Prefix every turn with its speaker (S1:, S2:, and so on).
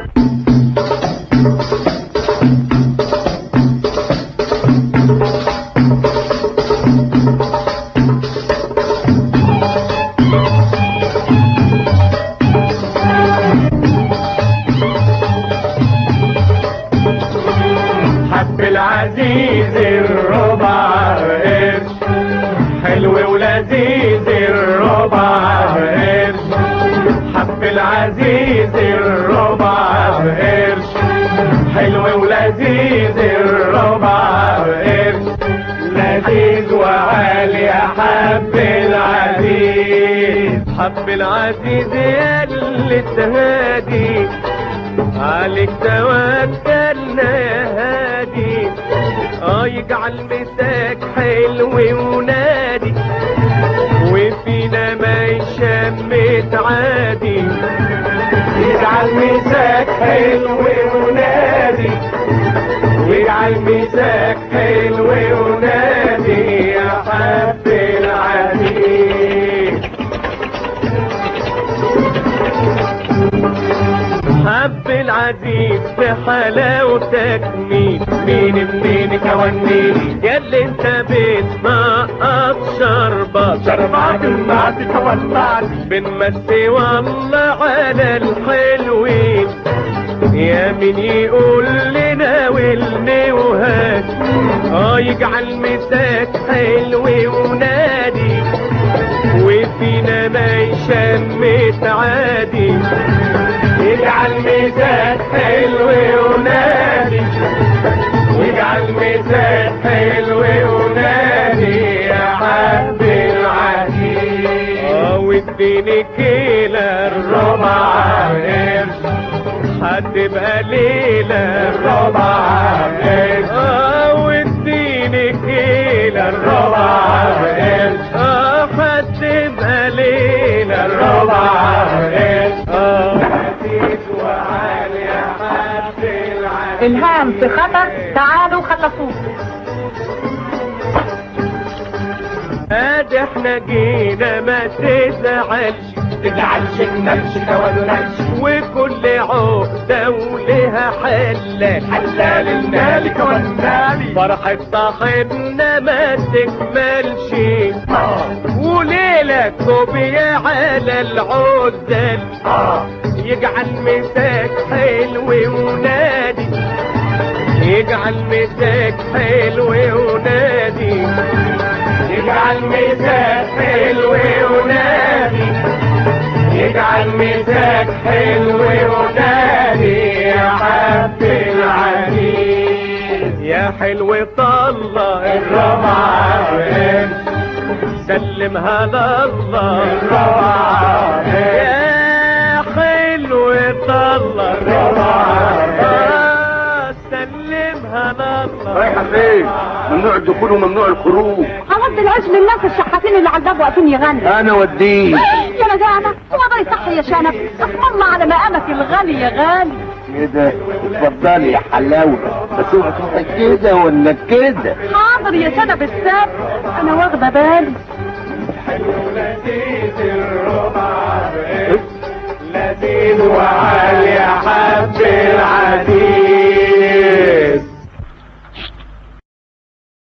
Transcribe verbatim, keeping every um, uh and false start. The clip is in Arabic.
S1: العزيز الربع قرش حلو ولذيذ الربع قرش حب العزيز الربع قرش حلو ولذيذ الربع قرش لذيذ وعالي حب العزيز حب العزيز اللي تهادي عليك توكلنا يا هادي اه يجعل مساك حلو ونادي وفينا ما يشمت عادي يجعل مساك حلو ونادي ويجعل مساك حلو ونادي يا حب العزيز حب العزيز في حلاوتك مين مين منين كونيني ياللي انت بتنقط شربات شربات المعد تولعت بنمسي والله على الحلوين يا مين يقول لنا والنوهات اه يجعل مساك حلو ونادي وفينا ما يشمت عادي يجعل ميزان حلو ونادي يجعل ميزان حلو ونادي يا حب العزيز اه واديني كيلة الربع قرش هتبقى ليلة الربع قرش اه واديني كيلة الربع قرش اه هتبقى ليلة الربع قرش اه
S2: الهام في خطر تعالوا خلصوه
S1: ادي احنا جينا ما تزعلش تزعلش نمشي كونالش وكل عقدة ولها حلال حلال المالك والمالي فرحة صاحبنا ما تكملش وليلة كوبية على العزل يجعل مساك حلو ونادي يجعل مساك حلو ونادي يجعل مساك حلو ونادي يجعل مساك حلو ونادي يا حب العزيز يا حلو طلع الربع قرش سلمها لله الربع قرش حلو طلع الربع سلمها لله
S3: رايحة فين؟ ممنوع الدخول وممنوع الخروج.
S2: عملت العيش للناس الشحاتين اللي على الباب واقفين يغنوا.
S3: انا وديه
S2: يا نجاعنا هو ده يصح يا شنب؟ اسم الله على مقامك الغالي يا غالي.
S3: كده اتفضلي يا حلاوة بس اوعي تروحي كده ولا كده.
S2: حاضر يا شنب الساب انا واخده بالي.
S1: حلو لذيذ الربع لذيذ وعالي حب العالي